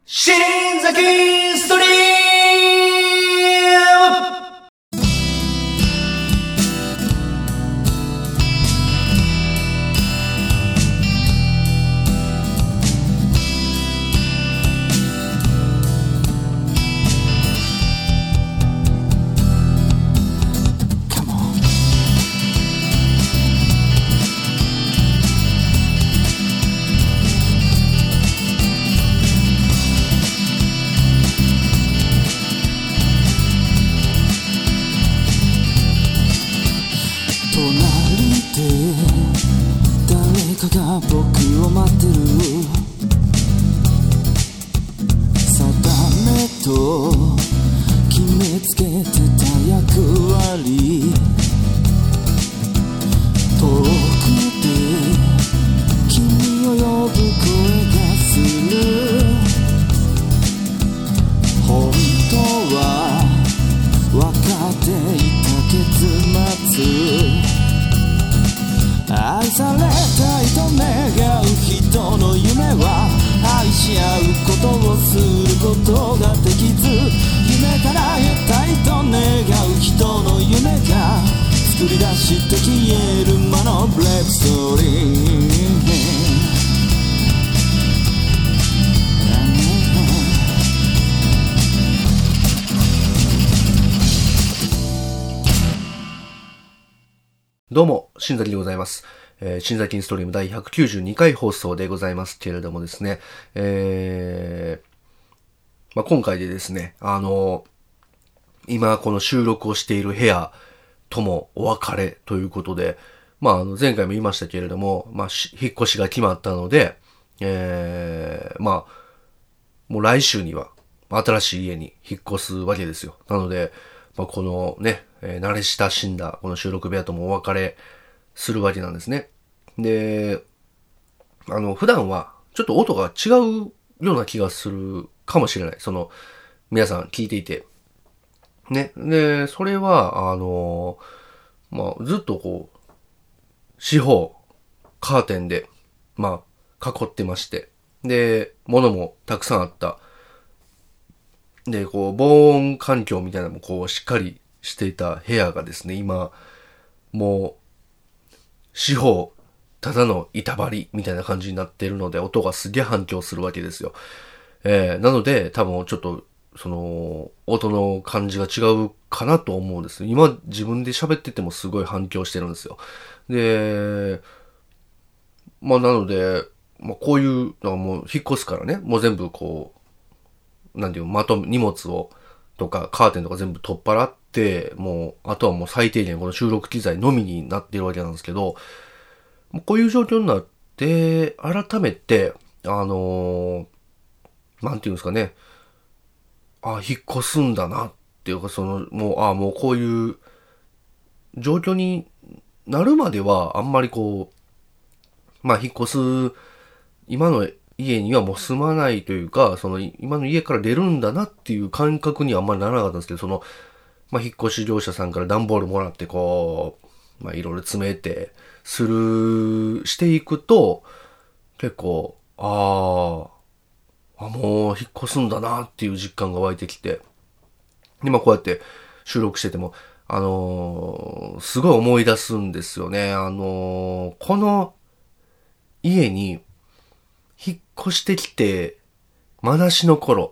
新崎ストリーム。 誰かが僕を待ってる定めと決めつけてた役割遠くで君を呼ぶ声がする本当は分かっていた結末愛されたいと願う人の夢は愛し合うことをすることができず夢から得たいと願う人の夢が作り出して消える魔のブレイクストーリーどうも、新崎でございます。新崎インストリーム第192回放送でございますけれどもですね、今回でですね、今この収録をしている部屋ともお別れということで、前回も言いましたけれども、引っ越しが決まったので、もう来週には新しい家に引っ越すわけですよ。なので、このね、慣れ親しんだこの収録部屋ともお別れするわけなんですね。で、普段はちょっと音が違うような気がするかもしれない。皆さん聞いていて。ね。で、それは、ずっとこう、四方、カーテンで、囲ってまして。で、物もたくさんあった。で、こう、防音環境みたいなのもこう、しっかりしていた部屋がですね、今、もう、四方、ただの板張りみたいな感じになっているので、音がすげえ反響するわけですよ。なので、多分ちょっと、音の感じが違うかなと思うんです。今、自分で喋っててもすごい反響してるんですよ。で、なので、こういう、もう、引っ越すからね、もう全部こう、荷物を、とか、カーテンとか全部取っ払って、もう、あとはもう最低限この収録機材のみになっているわけなんですけど、こういう状況になって、改めて、なんていうんですかね、引っ越すんだなっていうか、もうこういう状況になるまでは、あんまりこう、引っ越す、今の家にはもう住まないというか、今の家から出るんだなっていう感覚にはあんまりならなかったんですけど、引っ越し業者さんから段ボールもらって、こう、いろいろ詰めて、していくと、結構、もう引っ越すんだなっていう実感が湧いてきて、今こうやって収録してても、すごい思い出すんですよね。この家に、引っ越してきて、まなしの頃、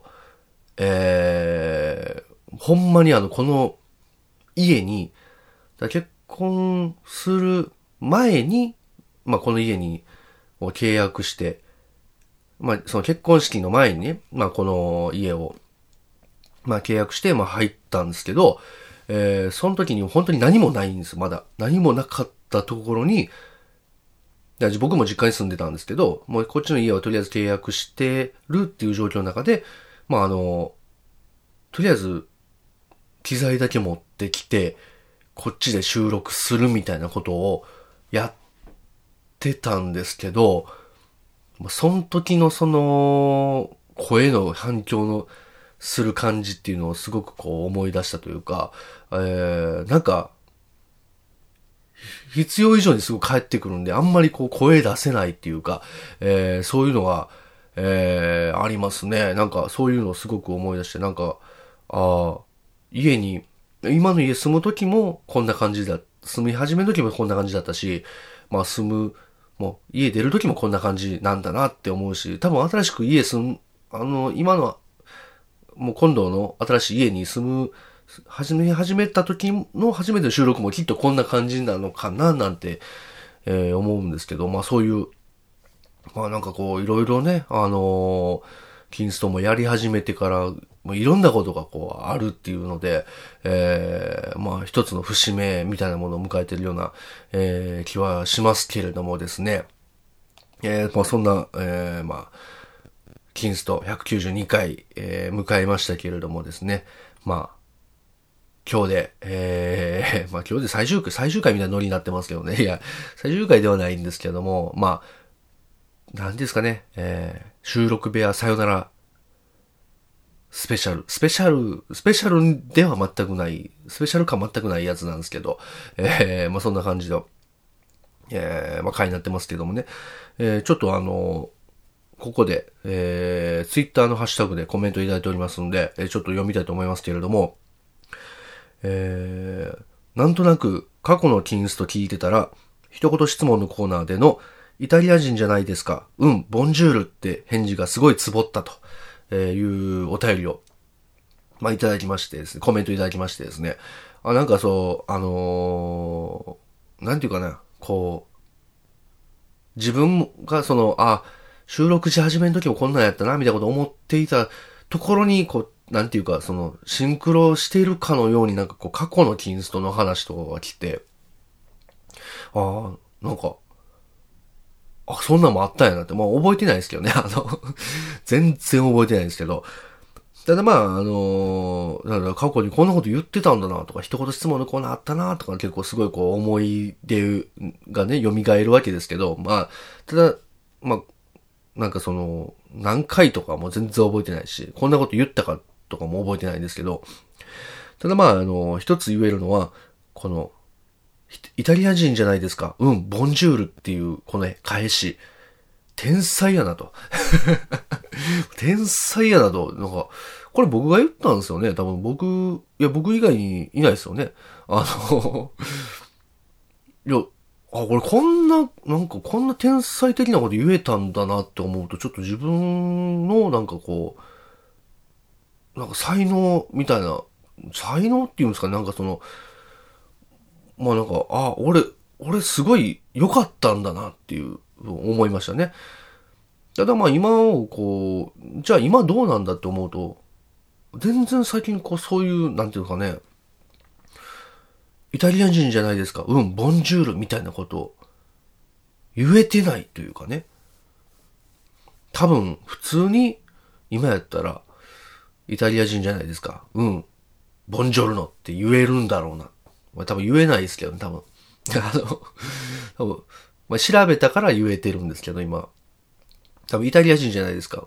ほんまにこの家に、結婚する前に、この家に契約して、その結婚式の前にね、この家を、契約して、入ったんですけど、その時に本当に何もないんです、まだ。何もなかったところに、僕も実家に住んでたんですけど、もうこっちの家はとりあえず契約してるっていう状況の中で、とりあえず機材だけ持ってきて、こっちで収録するみたいなことをやってたんですけど、その時の声の反響のする感じっていうのをすごくこう思い出したというか、必要以上にすぐ帰ってくるんで、あんまりこう声出せないっていうか、そういうのが、 ありますね。なんかそういうのをすごく思い出して、なんか、今の家住む時もこんな感じ住み始めの時もこんな感じだったし、まあもう家出る時もこんな感じなんだなって思うし、多分新しく今の、もう今度の新しい家に始めた時の初めての収録もきっとこんな感じなのかななんて、思うんですけど、まあそういう、まあなんかこういろいろね、キンストもやり始めてから、もういろんなことがこうあるっていうので、まあ一つの節目みたいなものを迎えているような、気はしますけれどもですね。まあそんな、まあ、キンスト192回、迎えましたけれどもですね。まあ、今日で、まあ今日で最終回みたいなノリになってますけどね。いや、最終回ではないんですけども、まあ、何ですかね、収録部屋さよならスペシャルでは全くない、スペシャル感全くないやつなんですけど、まあそんな感じの、まあ回になってますけどもね、ちょっとここで、ツイッターのハッシュタグでコメントいただいておりますんで、ちょっと読みたいと思いますけれども、なんとなく過去のキンスト聞いてたら、一言質問のコーナーでのイタリア人じゃないですか、ボンジュールって返事がすごいツボったというお便りを、まあ、いただきましてですね、コメントいただきましてですね、なんかそう、なんていうかな、こう、自分が収録し始めの時もこんなんやったな、みたいなことを思っていたところに、こう、なんていうか、シンクロしているかのようになんかこう、過去のキンストの話とかが来て、なんか、そんなんもあったんやなって、まあ覚えてないですけどね、全然覚えてないんですけど、ただまあ、だから過去にこんなこと言ってたんだなとか、一言質問のコーナーあったなとか、結構すごいこう思い出がね、蘇るわけですけど、まあ、ただ、まあ、なんか何回とかも全然覚えてないし、こんなこと言ったかとかも覚えてないんですけど、ただまあ、一つ言えるのは、この、イタリア人じゃないですか。ボンジュールっていう、この返し。天才やなと。天才やなと。なんか、これ僕が言ったんですよね。多分僕以外にいないですよね。いや、これなんかこんな天才的なこと言えたんだなって思うと、ちょっと自分のなんかこう、なんか才能みたいな、才能っていうんですかね。なんかまあなんか、俺すごい良かったんだなっていう思いましたね。ただまあ今をこう、じゃあ今どうなんだって思うと、全然最近こうそういう、なんていうかね、イタリア人じゃないですか。ボンジュールみたいなことを言えてないというかね。多分普通に今やったらイタリア人じゃないですか。ボンジョルノって言えるんだろうな。多分言えないですけどね、多分。多分、まあ、調べたから言えてるんですけど、今。多分イタリア人じゃないですか。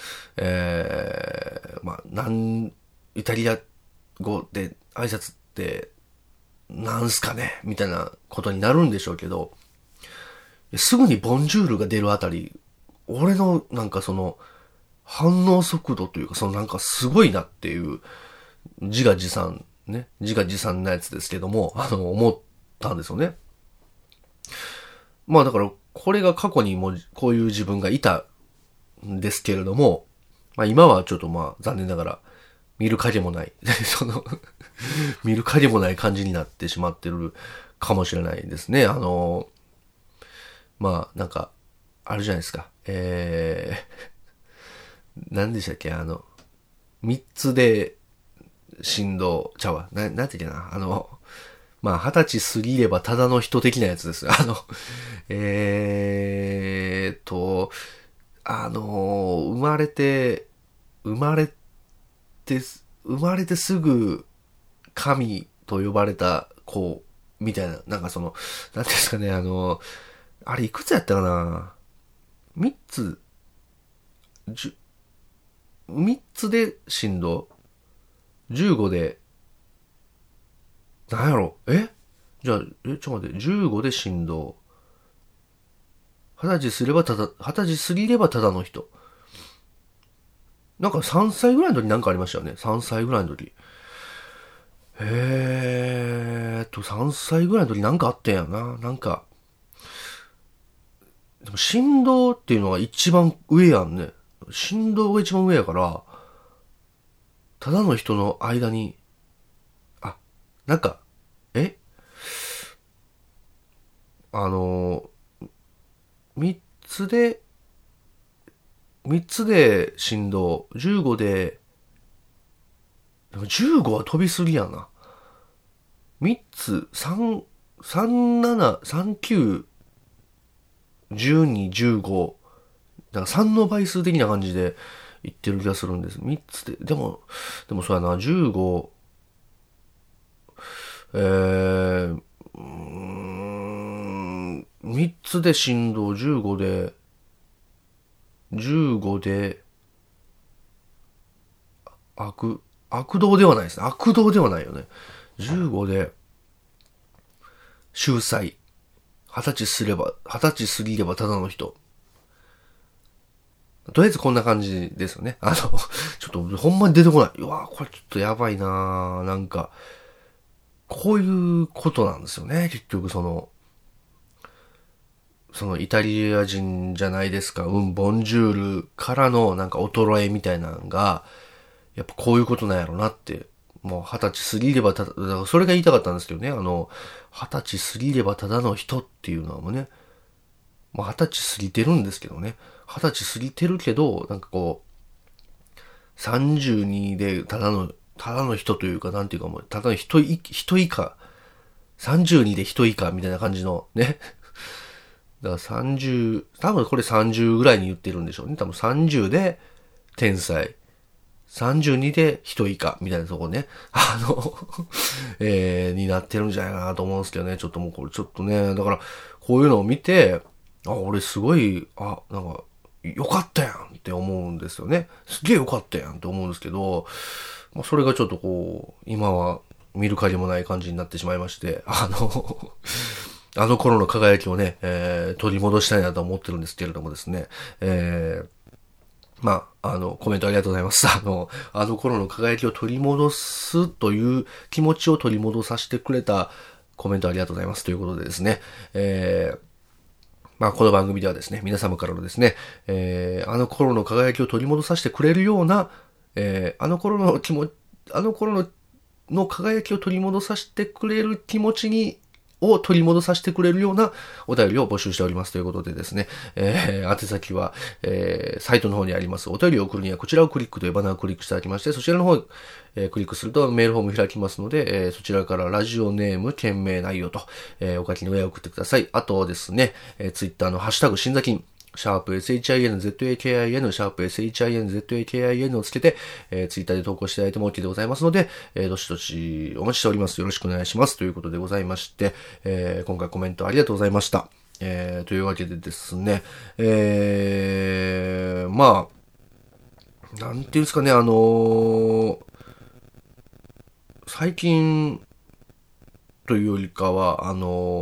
まあ、イタリア語で挨拶ってなんすかねみたいなことになるんでしょうけど、すぐにボンジュールが出るあたり、俺のなんか反応速度というか、なんかすごいなっていう、自画自賛なやつですけども、思ったんですよね。まあだから、これが過去にもこういう自分がいたんですけれども、まあ今はちょっとまあ残念ながら、見る影もない、見る影もない感じになってしまってるかもしれないですね。まあなんか、あるじゃないですか。何でしたっけ3つで、振動ちゃうわ。なんて言うかな。まあ、20歳過ぎればただの人的なやつです。生まれてすぐ神と呼ばれた子みたいな、なんかなんていうんですかね、あれいくつやったかな ?3 つで振動15で、なんやろじゃあ、ちょっと待って、15で振動。20歳過ぎればただの人。 なんか3歳ぐらいの時なんかありましたよね。3歳ぐらいの時。3歳ぐらいの時なんかあったんやな。なんか、でも振動っていうのが一番上やんね。振動が一番上やから、ただの人の間に、なんか、3つで、振動、15で、でも15は飛びすぎやな。3つ、3、37、39、12、15、なんか3の倍数的な感じで言ってる気がするんです。3つで、でもそうやな、15、3つで振動、15で、悪動ではないですね。悪動ではないよね。15で、秀才。20歳過ぎればただの人。とりあえずこんな感じですよね。ちょっとほんまに出てこない。うわこれちょっとやばいななんか、こういうことなんですよね。結局そのイタリア人じゃないですか。ボンジュールからのなんか衰えみたいなのが、やっぱこういうことなんやろなって。もう20歳過ぎればだからそれが言いたかったんですけどね。20歳過ぎればただの人っていうのはもうね、もう20歳過ぎてるんですけどね。20歳過ぎてるけど、なんかこう、32でただの人というか、なんていうかもう、ただの人以下、32で人以下みたいな感じのね。だから30、多分これ30ぐらいに言ってるんでしょうね。多分30で天才。32で人以下みたいなとこね。になってるんじゃないかなと思うんですけどね。ちょっともうこれちょっとね、だからこういうのを見て、俺すごい、なんか、よかったやんって思うんですよね。すげえよかったやんって思うんですけど、それがちょっとこう、今は見る影もない感じになってしまいまして、あの頃の輝きをね、取り戻したいなと思ってるんですけれどもですね、コメントありがとうございます。あの頃の輝きを取り戻すという気持ちを取り戻させてくれたコメントありがとうございますということでですね、この番組ではですね、皆様からのですね、あの頃の輝きを取り戻させてくれるような、あの頃の輝きを取り戻させてくれる気持ちを取り戻させてくれるようなお便りを募集しておりますということでですね、宛先は、サイトの方にありますお便りを送るにはこちらをクリックというバナーをクリックしていただきまして、そちらの方、クリックするとメールフォーム開きますので、そちらからラジオネーム、件名内容と、お書きの上を送ってください。あとですね、ツイッターのハッシュタグ新座金、#SHINZAKIN、#SHINZAKIN をつけて、ツイッターで投稿していただいても OK でございますので、どしどしお待ちしております。よろしくお願いします。ということでございまして、今回コメントありがとうございました。というわけでですね、なんていうんですかね、最近というよりかは、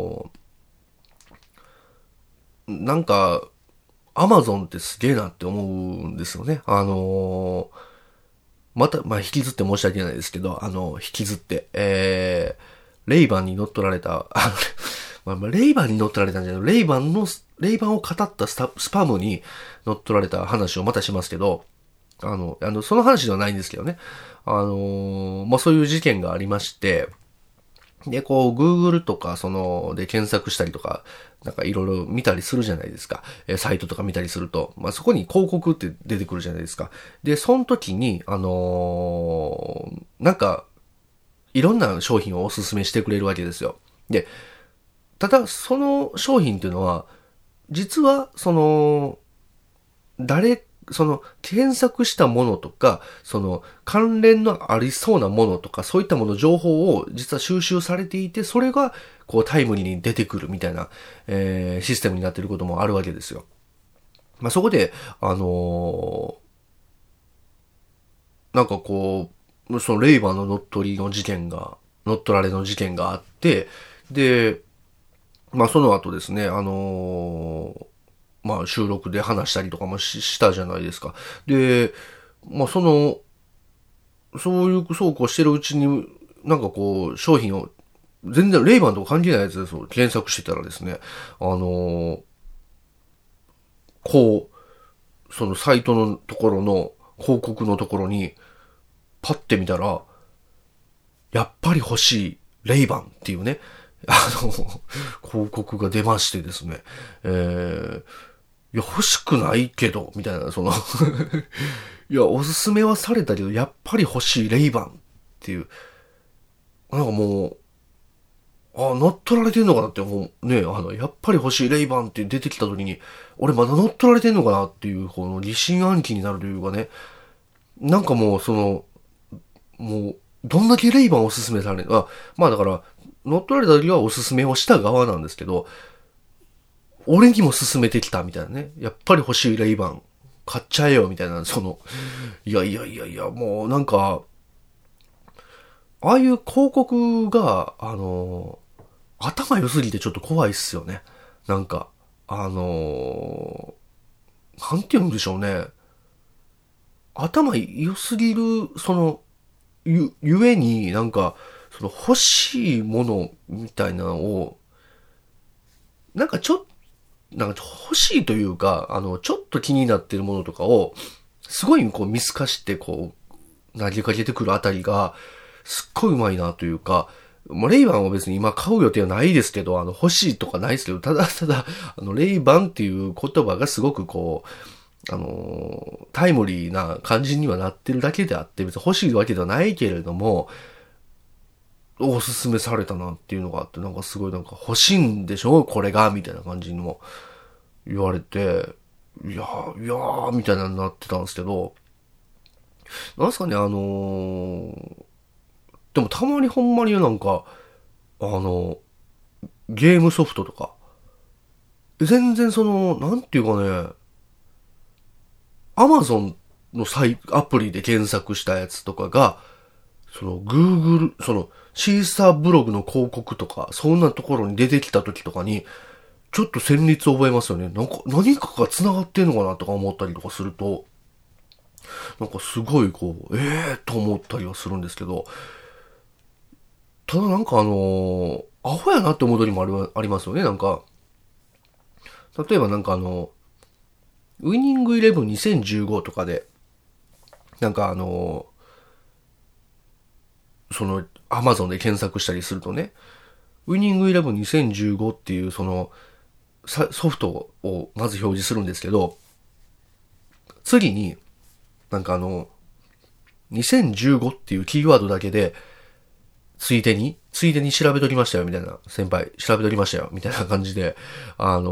なんか、アマゾンってすげえなって思うんですよね。引きずって申し訳ないですけど、引きずって、レイバンに乗っ取られた、レイバンに乗っ取られたんじゃない、レイバンを語ったスパムに乗っ取られた話をまたしますけど、その話ではないんですけどね。そういう事件がありまして、で、Google とか、で検索したりとか、なんかいろいろ見たりするじゃないですか。サイトとか見たりすると、そこに広告って出てくるじゃないですか。で、その時に、なんか、いろんな商品をおすすめしてくれるわけですよ。で、ただ、その商品っていうのは、実は、検索したものとか、関連のありそうなものとか、そういったもの、情報を実は収集されていて、それが、タイムリーに出てくるみたいな、システムになっていることもあるわけですよ。そこで、そのレイバーの乗っ取られの事件があって、で、その後ですね、収録で話したりとかもしたじゃないですか。で、 まあそうこうしてるうちに、なんかこう、商品を、全然レイバンとか関係ないやつですよ。検索してたらですね、こう、そのサイトのところの広告のところに、パッて見たら、やっぱり欲しいレイバンっていうね、広告が出ましてですね、いや、欲しくないけど、みたいな、いや、おすすめはされたけど、やっぱり欲しいレイバンっていう、なんかもう、乗っ取られてんのかなって思う。ね、やっぱり欲しいレイバンって出てきた時に、俺まだ乗っ取られてんのかなっていう、この疑心暗鬼になるというかね、なんかもう、もう、どんだけレイバンおすすめされるまあだから、乗っ取られた時はおすすめをした側なんですけど、俺にも勧めてきたみたいなね。やっぱり欲しいレイバン、買っちゃえよみたいな、いや、もうなんか、ああいう広告が、頭良すぎてちょっと怖いっすよね。なんか、なんて言うんでしょうね。頭良すぎる、ゆえになんか、欲しいものみたいなのを、なんか欲しいというか、ちょっと気になってるものとかを、すごいこう見透かしてこう、投げかけてくるあたりが、すっごいうまいなというか、もうレイバンは別に今買う予定はないですけど、欲しいとかないですけど、ただ、レイバンっていう言葉がすごくこう、タイムリーな感じにはなってるだけであって、別に欲しいわけではないけれども、おすすめされたなっていうのがあって、なんかすごいなんか欲しいんでしょこれがみたいな感じにも言われて、いやー、みたいなになってたんですけど、なんすかね、でもたまにほんまになんか、ゲームソフトとか、全然なんていうかね、アマゾンのアプリで検索したやつとかが、Google、シーサーブログの広告とか、そんなところに出てきた時とかに、ちょっと旋律を覚えますよね。なんか、何かが繋がってんのかなとか思ったりとかすると、なんかすごいこう、と思ったりはするんですけど、ただなんかアホやなって思う時もありますよね。なんか、例えばなんかウィニングイレブン2015とかで、なんかアマゾンで検索したりするとね、ウィニングイレブン2015っていうソフトをまず表示するんですけど、次に、なんか2015っていうキーワードだけで、ついでに調べときましたよ、みたいな。先輩、調べときましたよ、みたいな感じで、なんか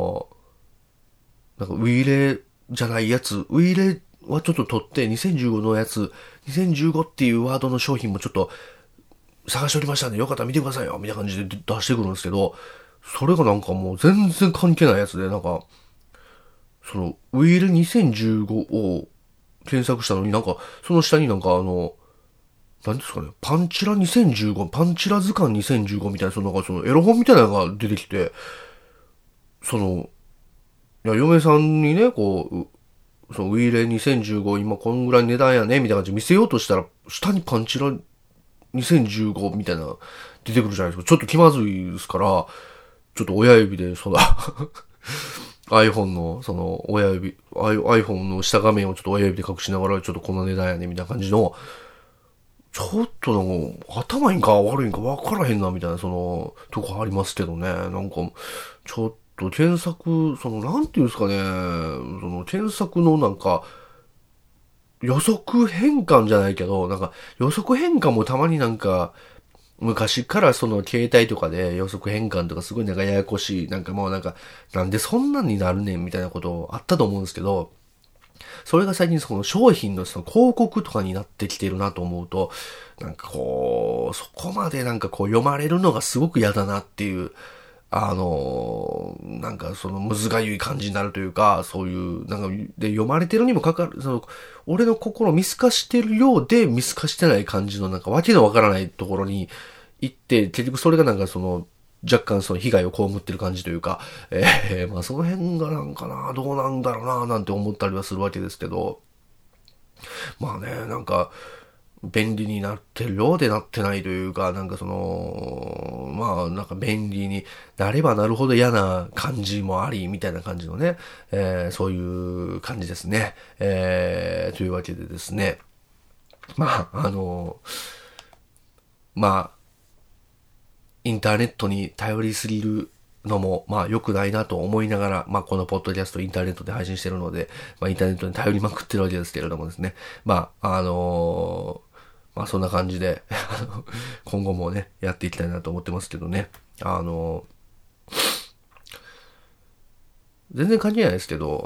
ウィーレじゃないやつ、ウィーレはちょっと取って、2015のやつ、2015っていうワードの商品もちょっと探しておりましたんで、よかったら見てくださいよ、みたいな感じで出してくるんですけど、それがなんかもう全然関係ないやつで、なんか、ウィーレ2015を検索したのになんか、その下になんか何ですかね、パンチラ2015、パンチラ図鑑2015みたいな、なんかエロ本みたいなのが出てきて、いや、嫁さんにね、こう、ウィーレ2015今こんぐらい値段やね、みたいな感じで見せようとしたら、下にパンチラ2015みたいな出てくるじゃないですか。ちょっと気まずいですから、ちょっと親指で、iPhone の、iPhone の下画面をちょっと親指で隠しながら、ちょっとこんな値段やね、みたいな感じの、ちょっとなんか、頭いいんか悪いんか分からへんな、みたいな、とこありますけどね。なんか、ちょっと検索、なんていうんですかね、検索のなんか、予測変換じゃないけど、なんか、予測変換もたまになんか、昔から携帯とかで予測変換とかすごいなんかややこしい、なんかもうなんか、なんでそんなんになるねんみたいなことあったと思うんですけど、それが最近商品の広告とかになってきてるなと思うと、なんかこう、そこまでなんかこう読まれるのがすごく嫌だなっていう、なんかむずがゆい感じになるというか、そういう、なんか、で読まれてるにもかかる、俺の心を見透かしてるようで見透かしてない感じのなんかわけのわからないところに行って、結局それがなんか若干被害を被ってる感じというか、まあその辺がなんかな、どうなんだろうな、なんて思ったりはするわけですけど、 まあね、なんか、便利になってるようでなってないというか、なんかその、まあなんか便利になればなるほど嫌な感じもあり、みたいな感じのね、そういう感じですね。というわけでですね、まあ、まあ、インターネットに頼りすぎるのも、まあ良くないなと思いながら、まあこのポッドキャストインターネットで配信してるので、まあインターネットに頼りまくってるわけですけれどもですね。まあ、まあそんな感じで、今後もね、やっていきたいなと思ってますけどね。全然関係ないですけど、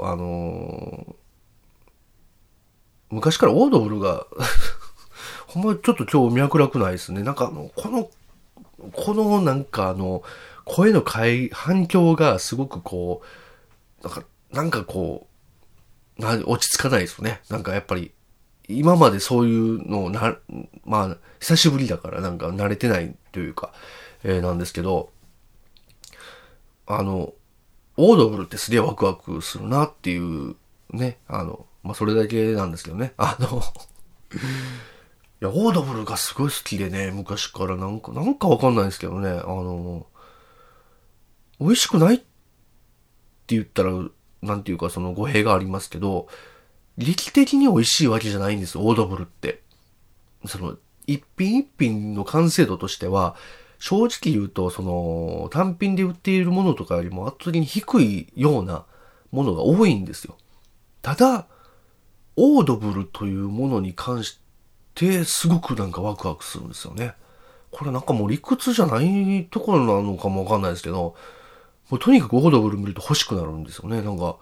昔からオードブルがほんまちょっと今日脈絡ないですね。なんかこのなんか声の反響がすごくこう、なんかこう、落ち着かないですよね。なんかやっぱり、今までそういうのをまあ、久しぶりだからなんか慣れてないというか、なんですけど、オードブルってすげえワクワクするなっていうね、まあ、それだけなんですけどね。いや、オードブルがすごい好きでね、昔からなんかわかんないですけどね、美味しくないって言ったら、なんていうかその語弊がありますけど、劇的に美味しいわけじゃないんですよ、オードブルって。その、一品一品の完成度としては、正直言うと、その、単品で売っているものとかよりも圧倒的に低いようなものが多いんですよ。ただ、オードブルというものに関して、すごくなんかワクワクするんですよね。これなんかもう理屈じゃないところなのかもわかんないですけど、もうとにかくオードブル見ると欲しくなるんですよね。なんか、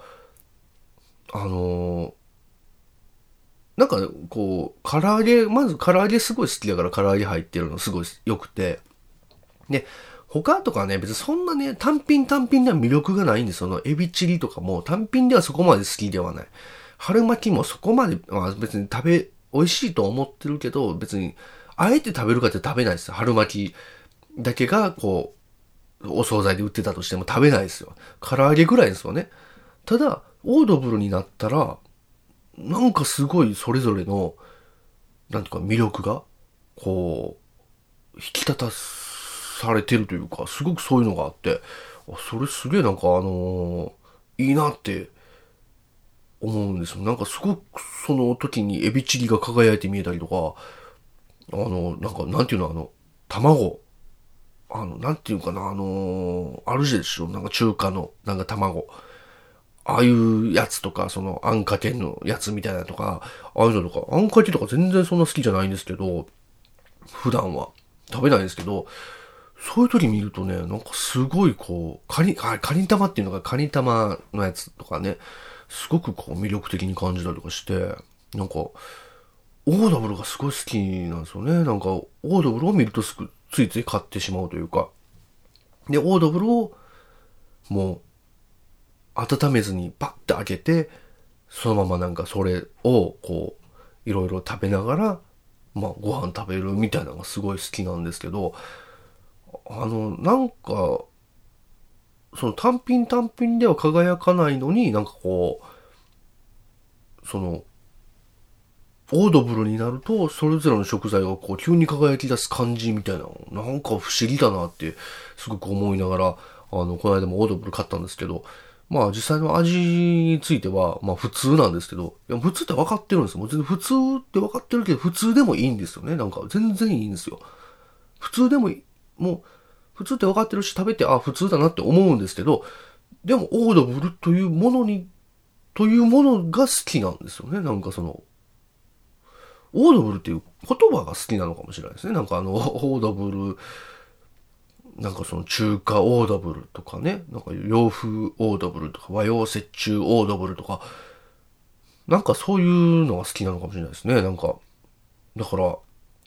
なんかこう、まず唐揚げすごい好きだから唐揚げ入ってるのすごい良くて、で、他とかね、別にそんなね、単品では魅力がないんですよ。エビチリとかも単品ではそこまで好きではない。春巻きもそこまで、まあ別に美味しいと思ってるけど、別に、あえて食べるかって食べないですよ。春巻きだけが、こう、お惣菜で売ってたとしても食べないですよ。唐揚げぐらいですよね。ただ、オードブルになったら、なんかすごいそれぞれの、なんていうか魅力が、こう、引き立たされてるというか、すごくそういうのがあって、それすげえなんかいいなって思うんですよ。なんかすごくその時にエビチリが輝いて見えたりとか、なんか、なんていうの卵。なんていうかな、あるでしょ。なんか中華の、なんか卵。ああいうやつとか、その、あんかけのやつみたいなとか、ああいうのとか、あんかけとか全然そんな好きじゃないんですけど、普段は食べないんですけど、そういう時見るとね、なんかすごいこう、カニ玉っていうのがカニ玉のやつとかね、すごくこう魅力的に感じたりとかして、なんか、オードブルがすごい好きなんですよね。なんか、オードブルを見るとついつい買ってしまうというか。で、オードブルを、もう、温めずにパッて開けて、そのままなんかそれを、こう、いろいろ食べながら、まあ、ご飯食べるみたいなのがすごい好きなんですけど、なんか、その単品では輝かないのに、なんかこう、その、オードブルになると、それぞれの食材がこう、急に輝き出す感じみたいな、なんか不思議だなって、すごく思いながら、この間もオードブル買ったんですけど、まあ実際の味については、まあ普通なんですけど、いや普通って分かってるんですよ。もう全然普通って分かってるけど、普通でもいいんですよね。なんか全然いいんですよ。普通でもいい。もう、普通って分かってるし、食べて、あ、普通だなって思うんですけど、でもオードブルというものが好きなんですよね。なんかその、オードブルっていう言葉が好きなのかもしれないですね。なんかオードブル、なんかその中華オードブルとかね、なんか洋風オードブルとか和洋折衷オードブルとか、なんかそういうのが好きなのかもしれないですね。なんか、だから、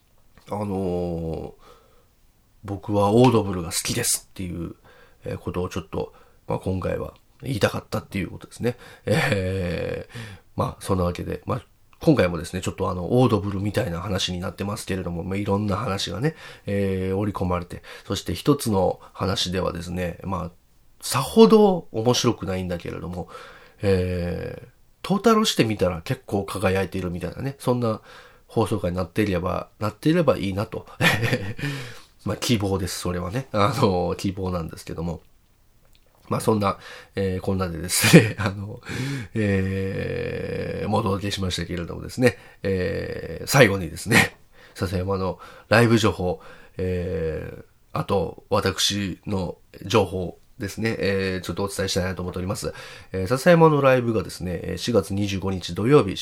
僕はオードブルが好きですっていうことをちょっと、まあ、今回は言いたかったっていうことですね。まあそんなわけで、まあ今回もですね、ちょっとオードブルみたいな話になってますけれども、まあ、いろんな話がね、織り込まれて、そして一つの話ではですね、まあ、さほど面白くないんだけれども、 トータルしてみたら結構輝いているみたいなね、そんな放送回になっていればいいなと。まあ、希望です、それはね。希望なんですけども。まあ、そんな、こんなでですね、お届けしましたけれどもですね、最後にですね、笹山のライブ情報、あと、私の情報ですね、ちょっとお伝えしたいなと思っております。笹山のライブがですね、4月25日土曜日、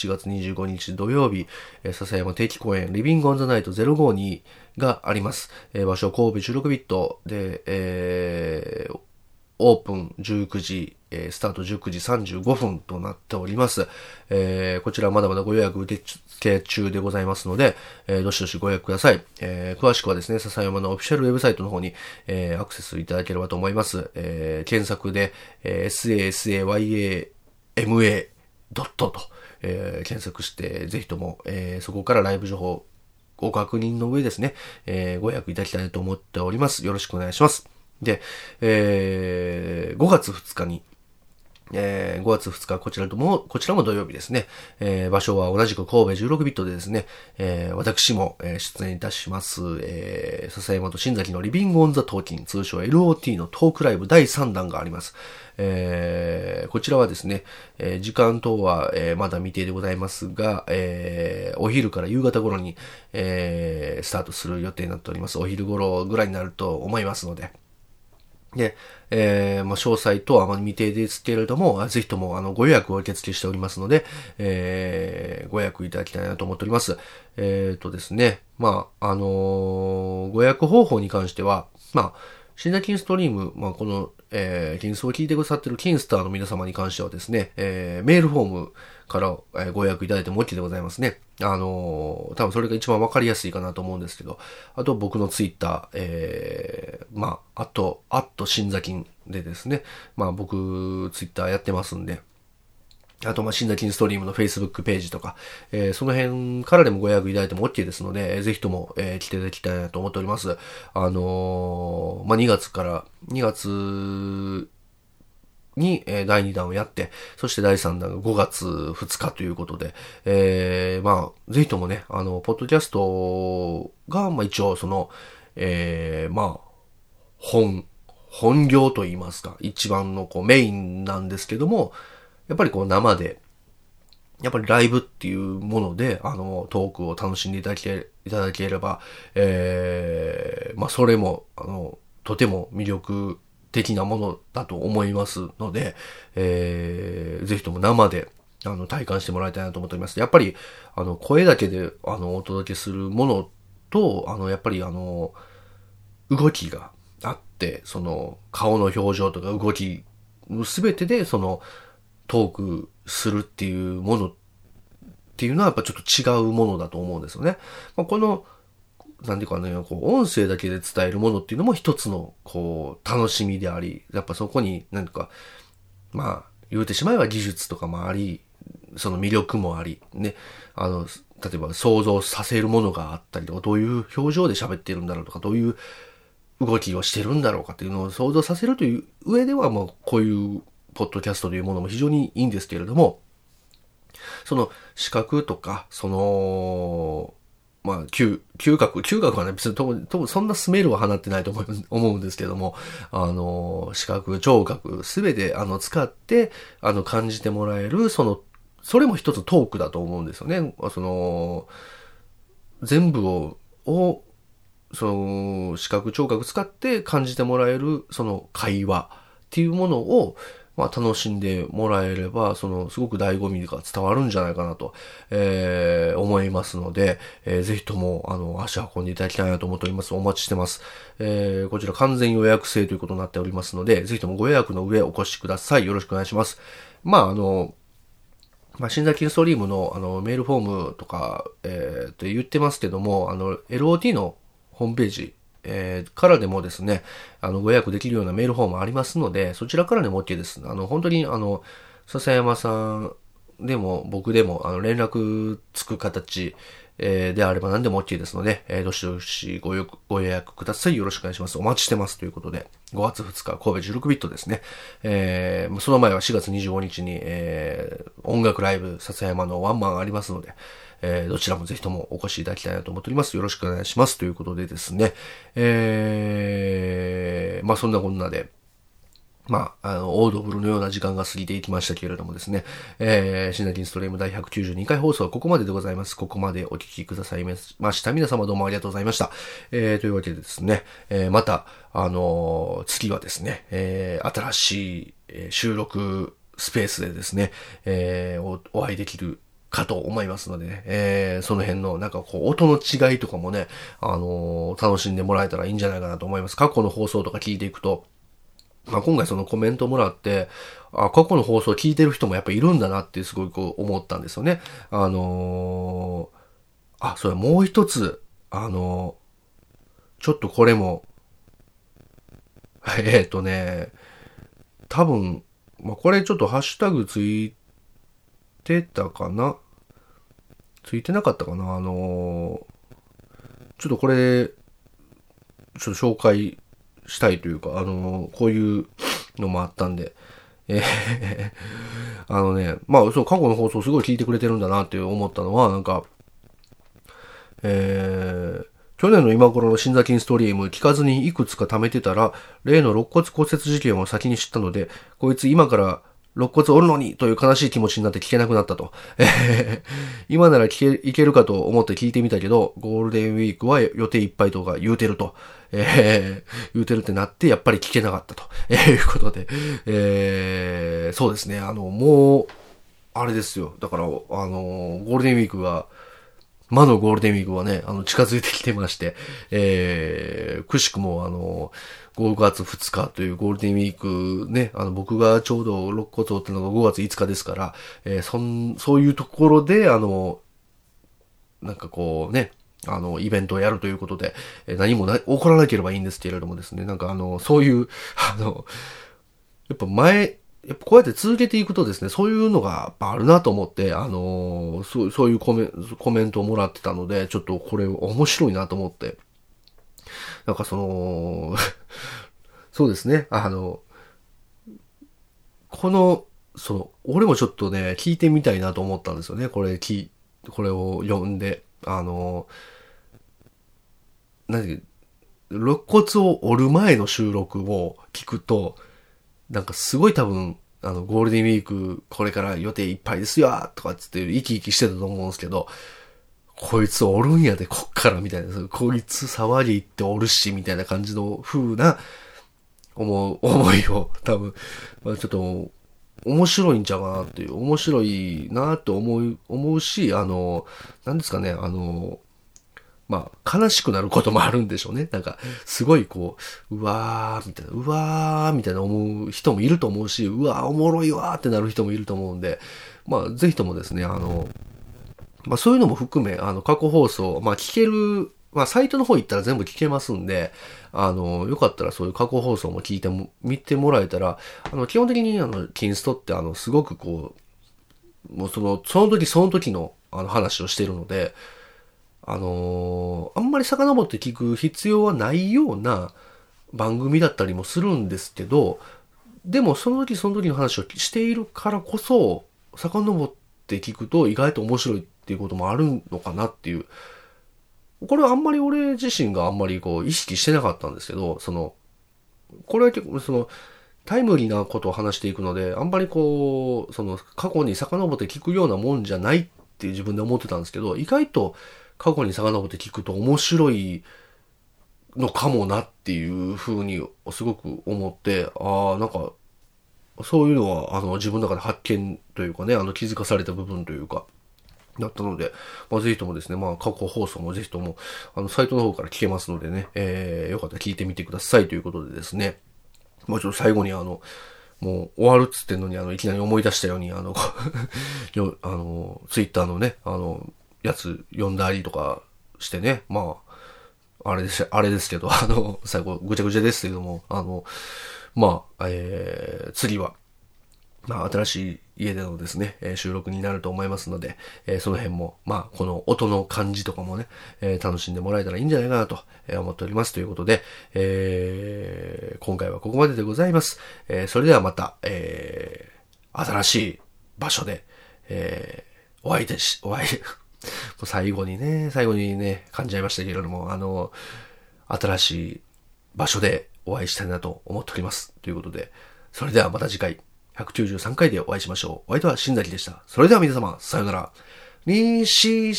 笹山定期公演、リビングオンザナイト052があります。場所、神戸16ビットで、オープン19時、スタート19時35分となっております。こちらまだまだご予約受付中でございますので、どしどしご予約ください。詳しくはですね、笹山のオフィシャルウェブサイトの方に、アクセスいただければと思います。検索で、sasayama.と、検索して、ぜひとも、そこからライブ情報ご確認の上ですね、ご予約いただきたいと思っております。よろしくお願いします。で、5月2日に、5月2日、こちらも土曜日ですね。場所は同じく神戸16ビットでですね、私も出演いたします、笹山と新崎のリビングオンザトーキン、通称 LOT のトークライブ第3弾があります。こちらはですね、時間等は、まだ未定でございますが、お昼から夕方頃に、スタートする予定になっております。お昼頃ぐらいになると思いますので、で、詳細とは未定ですけれども、ぜひともご予約を受付しておりますので、ご予約いただきたいなと思っております。ですね、ご予約方法に関しては、シンダキンストリーム、この、キンスを聞いてくださっているキンスターの皆様に関してはですね、メールフォームからご予約いただいても OK でございますね。多分それが一番わかりやすいかなと思うんですけど、あと僕のツイッター、あと新座金でですね、僕ツイッターやってますんで、あと、新座金ストリームの Facebook ページとか、その辺からでもご予約いただいても OK ですので、ぜひとも、来ていただきたいなと思っております。2月に、第2弾をやって、そして第3弾が5月2日ということで、ぜひともね、ポッドキャストが、一応その、本業といいますか、一番のメインなんですけども、やっぱり生で、やっぱりライブっていうもので、トークを楽しんでいただければ、それも、とても魅力的なものだと思いますので、ぜひとも生で、体感してもらいたいなと思っております。やっぱり、声だけで、お届けするものと、やっぱり、動きがあって、その、顔の表情とか動き、すべてで、トークするっていうものっていうのはやっぱちょっと違うものだと思うんですよね。この、なんていうかね、音声だけで伝えるものっていうのも一つの、楽しみであり、やっぱそこに、言うてしまえば技術とかもあり、その魅力もあり、ね、例えば想像させるものがあったりとか、どういう表情で喋ってるんだろうとか、どういう動きをしてるんだろうかっていうのを想像させるという上では、こういう、ポッドキャストというものも非常にいいんですけれども、その視覚とか、嗅覚はね、別にそんなスメルは放ってないと思うんですけども、視覚、聴覚、すべて使って、感じてもらえる、それも一つトークだと思うんですよね。全部を、視覚、聴覚使って感じてもらえる、その会話っていうものを、楽しんでもらえれば、すごく醍醐味が伝わるんじゃないかなと、思いますので、ぜひとも、足運んでいただきたいなと思っております。お待ちしてます。こちら完全予約制ということになっておりますので、ぜひともご予約の上お越しください。よろしくお願いします。新崎ストリームの、メールフォームとか、と言ってますけども、LOT のホームページ、からでもですね、ご予約できるようなメールフォームありますので、そちらからでも OK です。本当に、笹山さんでも、僕でも、連絡つく形、であれば何でも OK ですので、どしどしご予約ください。よろしくお願いします。お待ちしてます。ということで、5月2日、神戸16ビットですね。その前は4月25日に、音楽ライブ、笹山のワンマンありますので、どちらもぜひともお越しいただきたいなと思っております。よろしくお願いします。ということでですね、そんなこんなで、オードブルのような時間が過ぎていきましたけれどもですね、シナキンストリーム第192回放送はここまででございます。ここまでお聞きくださいました。皆様どうもありがとうございました。というわけでですね、また、次はですね、新しい収録スペースでですね、お会いできるかと思いますのでね、その辺のなんかこう音の違いとかもね、楽しんでもらえたらいいんじゃないかなと思います。過去の放送とか聞いていくと、今回そのコメントもらって、過去の放送を聞いてる人もやっぱいるんだなってすごいこう思ったんですよね。それもう一つ、ちょっとこれも、多分、これちょっとハッシュタグついてたかな？ついてなかったかな？ちょっとこれ、ちょっと紹介したいというか、こういうのもあったんで、そう過去の放送すごい聞いてくれてるんだなって思ったのは、なんか、去年の今頃の新座金ストリーム聞かずにいくつか貯めてたら、例の肋骨骨折事件を先に知ったので、こいつ今から肋骨折るのにという悲しい気持ちになって聞けなくなったと。今ならいけるかと思って聞いてみたけど、ゴールデンウィークは予定いっぱいとか言うてると。言うてるってなって、やっぱり聞けなかったと。いうことで、そうですね。もう、あれですよ。だから、ゴールデンウィークが、魔のゴールデンウィークはね、近づいてきてまして、くしくも5月2日というゴールデンウィークね、僕がちょうど肋骨折ったのが5月5日ですから、そういうところで、なんかこうね、イベントをやるということで、何も起こらなければいいんですけれどもですね、なんかそういう、やっぱこうやって続けていくとですね、そういうのがやっぱあるなと思って、そういうコメントをもらってたので、ちょっとこれ面白いなと思って、なんかそうですね、俺もちょっとね、聞いてみたいなと思ったんですよね、これを読んで、肋骨を折る前の収録を聞くと、なんかすごい多分、ゴールデンウィークこれから予定いっぱいですよとかつって生き生きしてたと思うんですけど、こいつ折るんやで、こっからみたいな、こいつ騒ぎって折るし、みたいな感じの風な思いを多分、ちょっと面白いんちゃうかなっていう、面白いなと思うし、なんですかね、悲しくなることもあるんでしょうね。なんか、すごいこう、うわーみたいな思う人もいると思うし、うわーおもろいわーってなる人もいると思うんで、ぜひともですね、そういうのも含め、過去放送、聞ける、サイトの方行ったら全部聞けますんで、よかったらそういう過去放送も見てもらえたら、基本的にキンストってすごくこう、もうその時の話をしているので、あんまり遡って聞く必要はないような番組だったりもするんですけど、でもその時の話をしているからこそ、遡って聞くと意外と面白いっていうこともあるのかなっていう。これはあんまり俺自身があんまりこう意識してなかったんですけど、これは結構タイムリーなことを話していくので、あんまりこう、過去に遡って聞くようなもんじゃないって自分で思ってたんですけど、意外と過去に遡って聞くと面白いのかもなっていうふうにすごく思って、なんか、そういうのは自分の中で発見というかね、気づかされた部分というか、だったので、ぜひともですね、過去放送もぜひとも、サイトの方から聞けますのでね、よかったら聞いてみてくださいということでですね、ちょっと最後にもう終わるっつってんのにいきなり思い出したように、ツイッターのね、やつ読んだりとかしてね、あれですけど、最後ぐちゃぐちゃですけども、次は、 新しい家でのですね、収録になると思いますので、その辺も、この音の感じとかもね、楽しんでもらえたらいいんじゃないかなと思っております。ということで、今回はここまででございます。それではまた、新しい場所で、最後にね、噛んじゃいましたけれども、新しい場所でお会いしたいなと思っております。ということで、それではまた次回、193回でお会いしましょう。お相手は新崎でした。それでは皆様、さようなら。西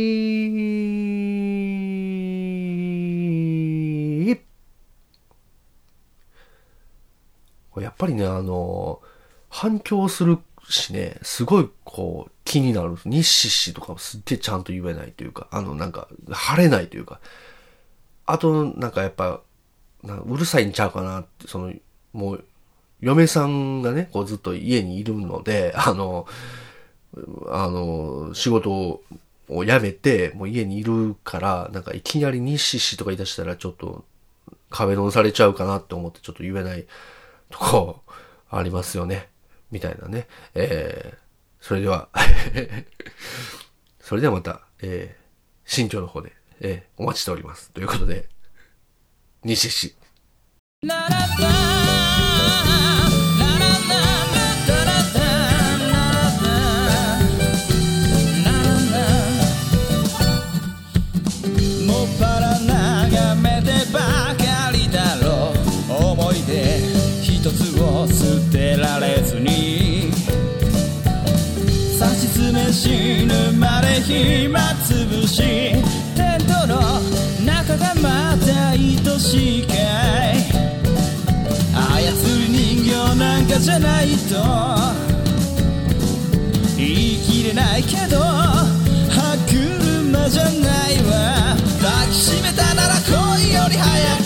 しやっぱりね、反響するしね、すごい気になる。西しとかもすっげえちゃんと言えないというか、晴れないというか、あと、やっぱ、うるさいんちゃうかなって、もう、嫁さんがね、ずっと家にいるので、仕事を辞めて、もう家にいるから、いきなり西しとか言い出したら、ちょっと、壁ドンされちゃうかなって思って、ちょっと言えないとこ、ありますよね。みたいなね。それでは、また、新居の方で、お待ちしております。ということで、西市。 もっぱら眺めてばかりだろう。思い出一つを捨てられずに、さしずめ死ぬまで暇つぶし、テントの中がまた愛しいかい。操る人形なんかじゃないと言い切れないけど、歯車じゃないわ。抱きしめたなら恋より早く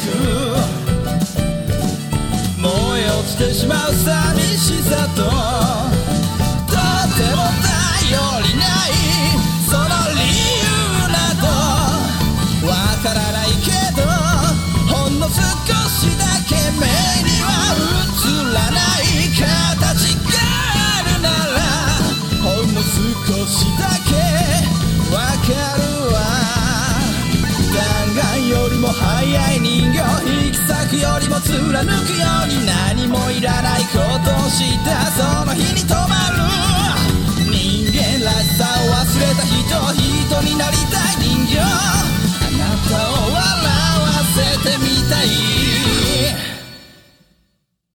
燃え落ちてしまう寂しさと、とても頼りないその理由などわからないけど、ほんの少しだけ目には映らない形があるなら、ほんの少しだけわかるわ。弾丸よりも速い人形、引き裂くよりも貫くように、何もいらないことをしたその日に止まる。